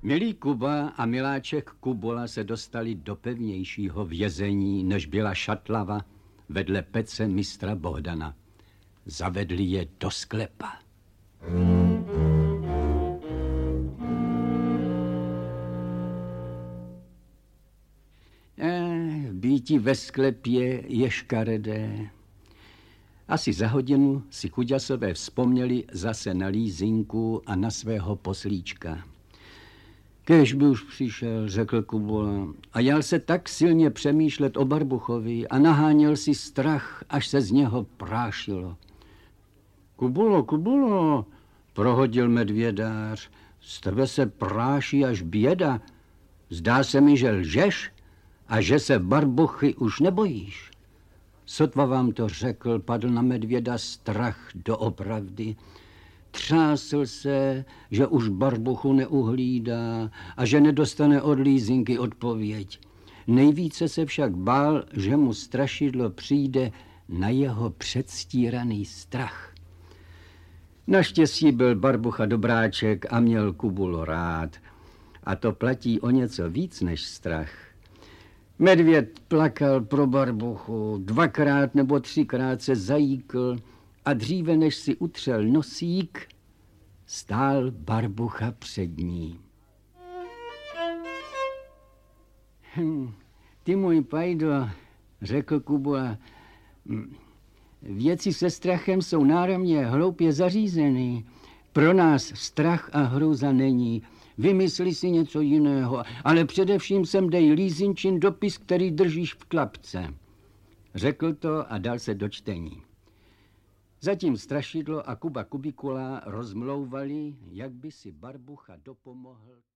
Milý Kuba a miláček Kubola se dostali do pevnějšího vězení, než byla Šatlava vedle pece mistra Bohdana. Zavedli je do sklepa. Býti ve sklepě je škaredé. Asi za hodinu si Kuďasové vzpomněli zase na lízinku a na svého poslíčka. Kéž by už přišel, řekl Kubola, a jal se tak silně přemýšlet o Barbuchovi a naháněl si strach, až se z něho prášilo. Kubulo, prohodil medvědář, z tebe se práší až běda. Zdá se mi, že lžeš a že se Barbuchy už nebojíš. Sotva vám to řekl, padl na medvěda strach doopravdy. Třásl se, že už Barbuchu neuhlídá a že nedostane od lízinky odpověď. Nejvíce se však bál, že mu strašidlo přijde na jeho předstíraný strach. Naštěstí byl Barbucha dobráček a měl Kubulo rád. A to platí o něco víc než strach. Medvěd plakal pro Barbuchu, 2krát nebo 3krát se zajíkl a dříve než si utřel nosík, stál Barbucha před ní. Ty můj pajdo, řekl Kubola, věci se strachem jsou náramně hloupě zařízeny. Pro nás strach a hrůza není. Vymysli si něco jiného, ale především sem dej lízinčin dopis, který držíš v klapce. Řekl to a dal se do čtení. Zatím Strašidlo a Kuba Kubikula rozmlouvali, jak by si Barbucha dopomohl.